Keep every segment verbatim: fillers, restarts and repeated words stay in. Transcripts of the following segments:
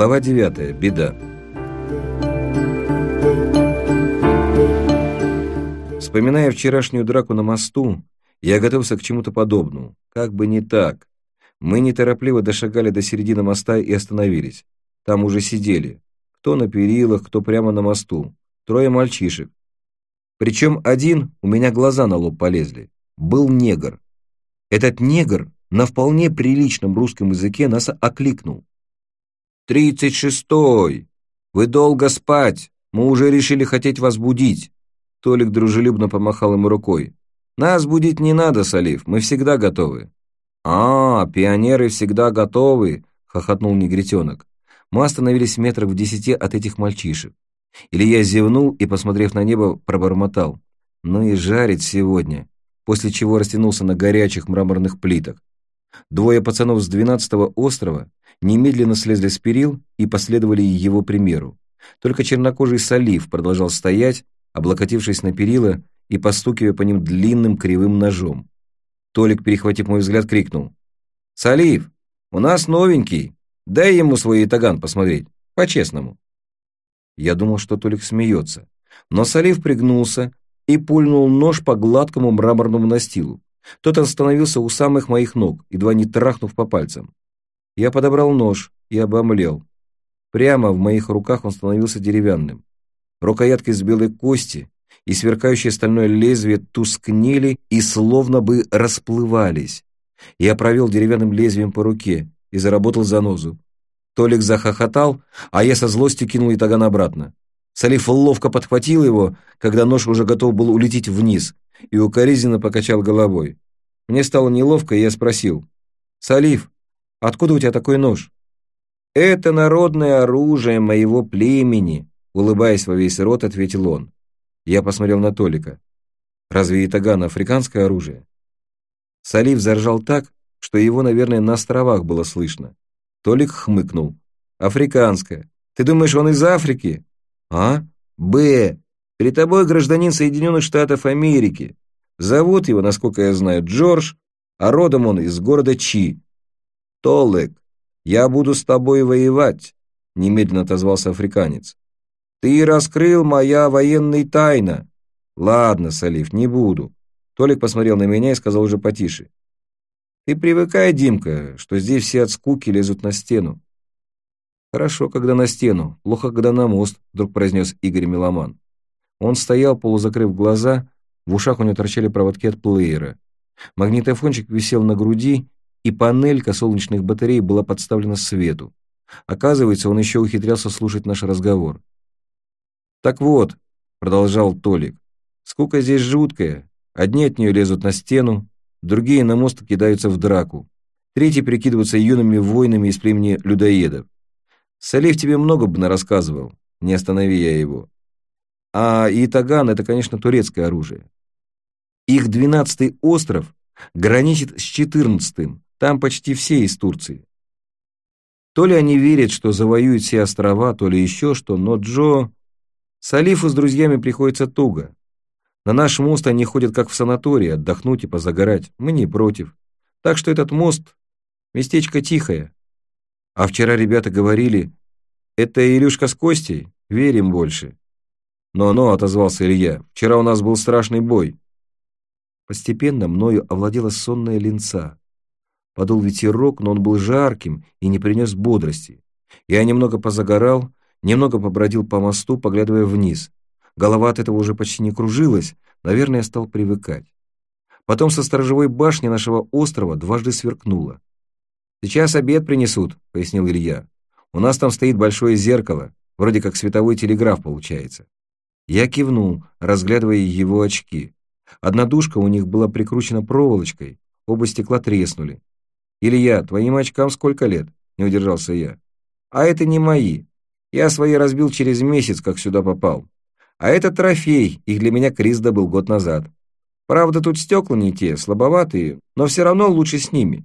Глава девятая. Беда. Вспоминая вчерашнюю драку на мосту, я готовился к чему-то подобному. Как бы не так. Мы неторопливо дошагали до середины моста и остановились. Там уже сидели. Кто на перилах, кто прямо на мосту. Трое мальчишек. Причем один, у меня глаза на лоб полезли, был негр. Этот негр на вполне приличном русском языке нас окликнул. «Тридцать шестой! Вы долго спать! Мы уже решили хотеть вас будить!» Толик дружелюбно помахал ему рукой. «Нас будить не надо, Салиф, мы всегда готовы». «А, пионеры всегда готовы!» — хохотнул негритенок. Мы остановились метрах в десяти от этих мальчишек. Илья зевнул и, посмотрев на небо, пробормотал. «Ну и жарит сегодня», после чего растянулся на горячих мраморных плитах. Двое пацанов с двенадцатого острова немедленно слезли с перил и последовали его примеру. Только чернокожий Салиф продолжал стоять, облокотившись на перила и постукивая по ним длинным кривым ножом. Толик, перехватив мой взгляд, крикнул. «Салиф, у нас новенький, дай ему свой ятаган посмотреть, по-честному». Я думал, что Толик смеется, но Салиф пригнулся и пульнул нож по гладкому мраморному настилу. Тот остановился у самых моих ног, едва не трахнув по пальцам. Я подобрал нож и обомлел. Прямо в моих руках он становился деревянным. Рукоятка из белой кости и сверкающее стальное лезвие тускнели и словно бы расплывались. Я провел деревянным лезвием по руке и заработал занозу. Толик захохотал, а я со злостью кинул ятаган обратно. Салиф ловко подхватил его, когда нож уже готов был улететь вниз, и укоризненно покачал головой. Мне стало неловко, и я спросил. «Салиф, откуда у тебя такой нож?» «Это народное оружие моего племени», улыбаясь во весь рот, ответил он. Я посмотрел на Толика. «Разве ятаган африканское оружие?» Салиф заржал так, что его, наверное, на островах было слышно. Толик хмыкнул. «Африканское. Ты думаешь, он из Африки?» «А? Б. Перед тобой гражданин Соединенных Штатов Америки. Зовут его, насколько я знаю, Джордж, а родом он из города Чи». «Толик, я буду с тобой воевать», — немедленно отозвался африканец. «Ты раскрыл моя военная тайна». «Ладно, Салиф, не буду». Толик посмотрел на меня и сказал уже потише. «Ты привыкай, Димка, что здесь все от скуки лезут на стену». «Хорошо, когда на стену, плохо, когда на мост», — вдруг произнес Игорь Меломан. Он стоял, полузакрыв глаза, в ушах у него торчали проводки от плеера. Магнитофончик висел на груди, и панелька солнечных батарей была подставлена свету. Оказывается, он еще ухитрялся слушать наш разговор. «Так вот», — продолжал Толик, — «скука здесь жуткая. Одни от нее лезут на стену, другие на мост кидаются в драку, третьи прикидываются юными воинами из племени людоедов. Салиф тебе много бы нарассказывал, не останови я его. А ятаган — это, конечно, турецкое оружие. Их двенадцатый остров граничит с четырнадцатым, там почти все из Турции. То ли они верят, что завоюют все острова, то ли еще что, но Джо... Салифу с друзьями приходится туго. На наш мост они ходят как в санатории, отдохнуть и позагорать. Мы не против. Так что этот мост — местечко тихое. А вчера ребята говорили, это Илюшка с Костей, верим больше. «Но-но», — отозвался Илья, — «вчера у нас был страшный бой». Постепенно мною овладела сонная линца. Подул ветерок, но он был жарким и не принес бодрости. Я немного позагорал, немного побродил по мосту, поглядывая вниз. Голова от этого уже почти не кружилась, наверное, я стал привыкать. Потом со сторожевой башни нашего острова дважды сверкнуло. «Сейчас обед принесут», — пояснил Илья. «У нас там стоит большое зеркало, вроде как световой телеграф получается». Я кивнул, разглядывая его очки. Одна дужка у них была прикручена проволочкой, оба стекла треснули. «Илья, твоим очкам сколько лет?» — не удержался я. «А это не мои. Я свои разбил через месяц, как сюда попал. А это трофей, их для меня Крис добыл год назад. Правда, тут стекла не те, слабоватые, но все равно лучше с ними».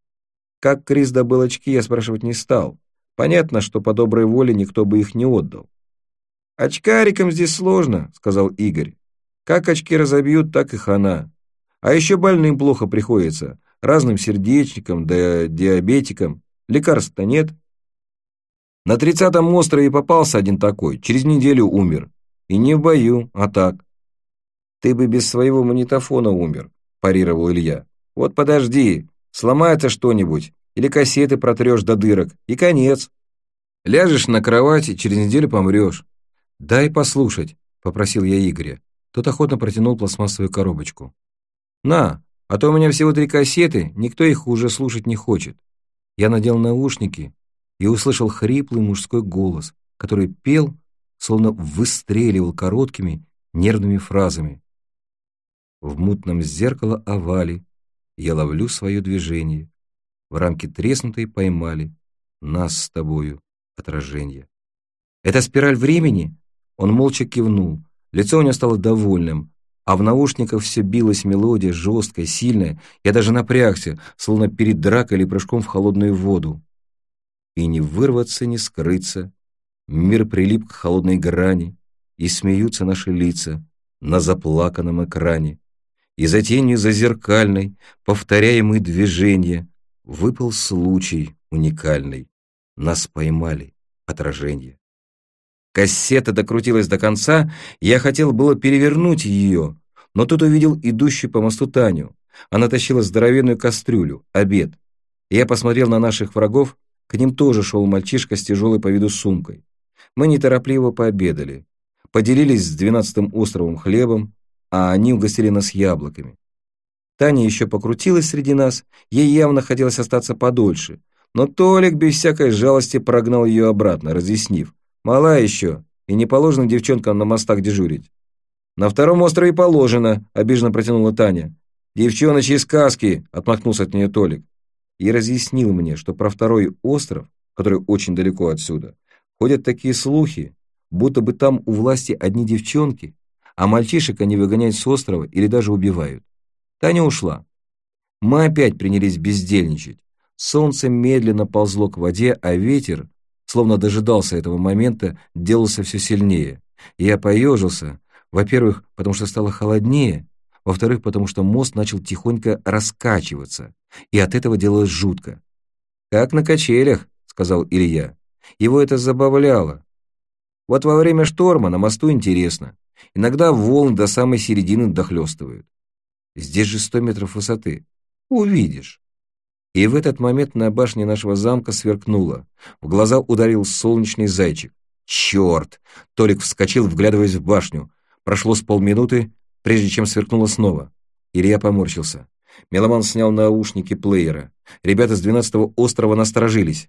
Как Крис добыл очки, я спрашивать не стал. Понятно, что по доброй воле никто бы их не отдал. «Очкарикам здесь сложно», — сказал Игорь. «Как очки разобьют, так и хана. А еще больным плохо приходится, разным сердечникам да диабетикам. Лекарств-то нет». На тридцатом острове попался один такой, через неделю умер. И не в бою, а так. Ты бы без своего магнитофона умер, парировал Илья. Вот подожди, сломается что-нибудь, или кассеты протрешь до дырок, и конец. Ляжешь на кровать, и через неделю помрешь. Дай послушать, попросил я Игоря. Тот охотно протянул пластмассовую коробочку. На, а то у меня всего три кассеты, никто их уже слушать не хочет. Я надел наушники и услышал хриплый мужской голос, который пел, словно выстреливал короткими нервными фразами. В мутном зеркало овале я ловлю свое движение. В рамке треснутой поймали нас с тобою отражение. Это спираль времени? Он молча кивнул. Лицо у него стало довольным, а в наушниках все билась мелодия, жесткая, сильная. Я даже напрягся, словно перед дракой или прыжком в холодную воду. И не вырваться, не скрыться. Мир прилип к холодной грани, и смеются наши лица на заплаканном экране. И за тенью зазеркальной, повторяемые движения, выпал случай уникальный. Нас поймали отражение. Кассета докрутилась до конца, я хотел было перевернуть ее, но тут увидел идущую по мосту Таню. Она тащила здоровенную кастрюлю, обед. Я посмотрел на наших врагов, к ним тоже шел мальчишка с тяжелой по виду сумкой. Мы неторопливо пообедали, поделились с двенадцатым островом хлебом, а они угостили нас яблоками. Таня еще покрутилась среди нас, ей явно хотелось остаться подольше, но Толик без всякой жалости прогнал ее обратно, разъяснив: «Мала еще, и не положено девчонкам на мостах дежурить». «На втором острове положено», — обиженно протянула Таня. «Девчоночьи сказки», — отмахнулся от нее Толик. И разъяснил мне, что про второй остров, который очень далеко отсюда, ходят такие слухи, будто бы там у власти одни девчонки, а мальчишек они выгоняют с острова или даже убивают. Таня ушла. Мы опять принялись бездельничать. Солнце медленно ползло к воде, а ветер, словно дожидался этого момента, делался все сильнее. Я поежился, во-первых, потому что стало холоднее, во-вторых, потому что мост начал тихонько раскачиваться, и от этого делалось жутко. «Как на качелях», — сказал Илья. Его это забавляло. Вот во время шторма на мосту интересно. Иногда волны до самой середины дохлестывают. Здесь же сто метров высоты. Увидишь. И в этот момент на башне нашего замка сверкнуло. В глаза ударил солнечный зайчик. «Черт!» Толик вскочил, вглядываясь в башню. Прошло с полминуты, прежде чем сверкнуло снова. Илья поморщился. Меломан снял наушники плеера. Ребята с двенадцатого острова насторожились.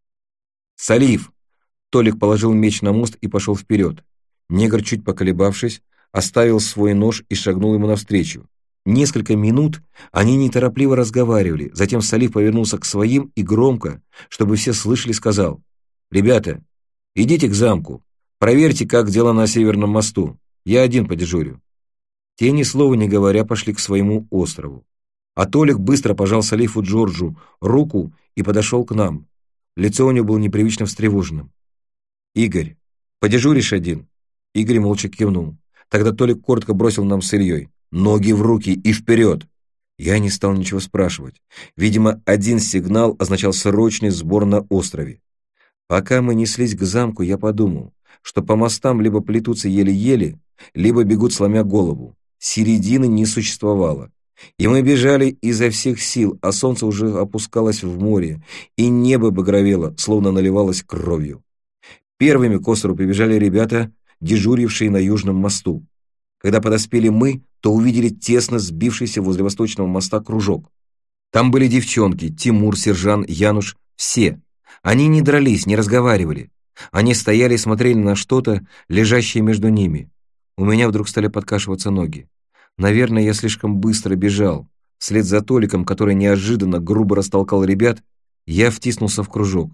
«Салиф!» Толик положил меч на мост и пошел вперед. Негр, чуть поколебавшись, оставил свой нож и шагнул ему навстречу. Несколько минут они неторопливо разговаривали, затем Салиф повернулся к своим и громко, чтобы все слышали, сказал: «Ребята, идите к замку, проверьте, как дела на Северном мосту, я один подежурю». Те, ни слова не говоря, пошли к своему острову. А Толик быстро пожал Салифу Джорджу руку и подошел к нам. Лицо у него было непривычно встревоженным. «Игорь, подежуришь один?» Игорь молча кивнул. Тогда Толик коротко бросил нам с Ильей: «Ноги в руки и вперед!» Я не стал ничего спрашивать. Видимо, один сигнал означал срочный сбор на острове. Пока мы неслись к замку, я подумал, что по мостам либо плетутся еле-еле, либо бегут сломя голову. Середины не существовало. И мы бежали изо всех сил, а солнце уже опускалось в море, и небо багровело, словно наливалось кровью. Первыми к острову прибежали ребята, дежурившие на Южном мосту. Когда подоспели мы, то увидели тесно сбившийся возле Восточного моста кружок. Там были девчонки, Тимур, Сержан, Януш, все. Они не дрались, не разговаривали. Они стояли и смотрели на что-то, лежащее между ними. У меня вдруг стали подкашиваться ноги. Наверное, я слишком быстро бежал. Вслед за Толиком, который неожиданно грубо растолкал ребят, я втиснулся в кружок.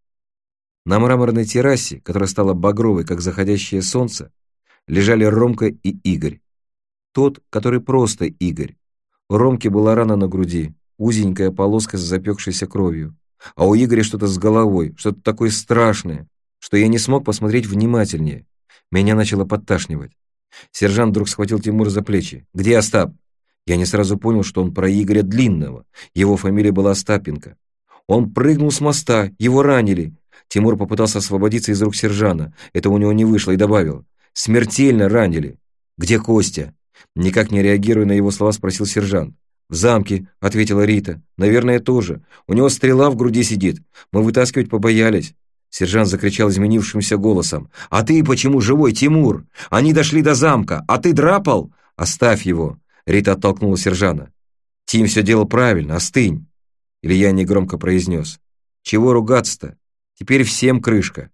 На мраморной террасе, которая стала багровой, как заходящее солнце, лежали Ромка и Игорь. Тот, который просто Игорь. У Ромки была рана на груди, узенькая полоска с запекшейся кровью. А у Игоря что-то с головой, что-то такое страшное, что я не смог посмотреть внимательнее. Меня начало подташнивать. Сержант вдруг схватил Тимура за плечи. «Где Остап?» Я не сразу понял, что он про Игоря Длинного. Его фамилия была Остапенко. Он прыгнул с моста, его ранили. Тимур попытался освободиться из рук Сержана. Это у него не вышло, и добавил: «Смертельно ранили». «Где Костя?» Никак не реагируя на его слова, спросил сержант. «В замке», — ответила Рита. «Наверное, тоже. У него стрела в груди сидит. Мы вытаскивать побоялись». Сержант закричал изменившимся голосом: «А ты почему живой, Тимур? Они дошли до замка, а ты драпал?» «Оставь его», — Рита оттолкнула сержанта. «Тим все делал правильно, остынь». Илья негромко произнес: «Чего ругаться-то? Теперь всем крышка».